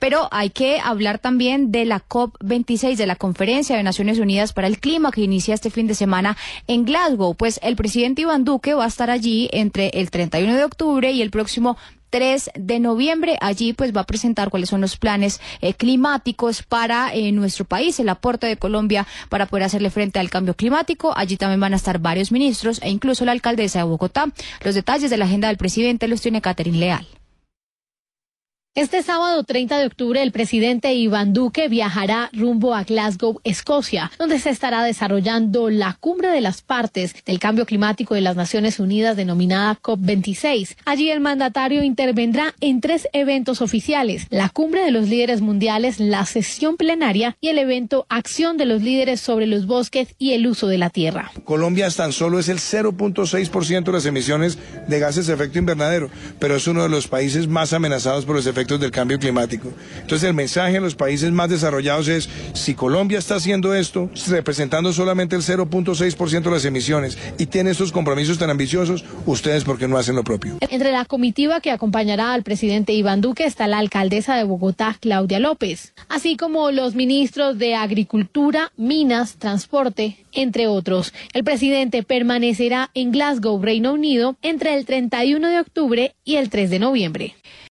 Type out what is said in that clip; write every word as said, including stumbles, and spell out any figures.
Pero hay que hablar también de la COP veintiséis, de la Conferencia de Naciones Unidas para el Clima, que inicia este fin de semana en Glasgow. Pues el presidente Iván Duque va a estar allí entre el treinta y uno de octubre y el próximo tres de noviembre. Allí pues va a presentar cuáles son los planes eh, climáticos para eh, nuestro país, el aporte de Colombia para poder hacerle frente al cambio climático. Allí también van a estar varios ministros e incluso la alcaldesa de Bogotá. Los detalles de la agenda del presidente los tiene Catherine Leal. Este sábado treinta de octubre el presidente Iván Duque viajará rumbo a Glasgow, Escocia, donde se estará desarrollando la cumbre de las partes del cambio climático de las Naciones Unidas denominada COP veintiséis. Allí el mandatario intervendrá en tres eventos oficiales: la cumbre de los líderes mundiales, la sesión plenaria y el evento Acción de los líderes sobre los bosques y el uso de la tierra. Colombia tan solo es el cero punto seis por ciento de las emisiones de gases de efecto invernadero, pero es uno de los países más amenazados por los efectos del cambio climático. Entonces el mensaje a los países más desarrollados es: si Colombia está haciendo esto, representando solamente el cero punto seis por ciento de las emisiones y tiene estos compromisos tan ambiciosos, ustedes ¿por qué no hacen lo propio? Entre la comitiva que acompañará al presidente Iván Duque está la alcaldesa de Bogotá, Claudia López, así como los ministros de Agricultura, Minas, Transporte, entre otros. El presidente permanecerá en Glasgow, Reino Unido, entre el treinta y uno de octubre y el tres de noviembre.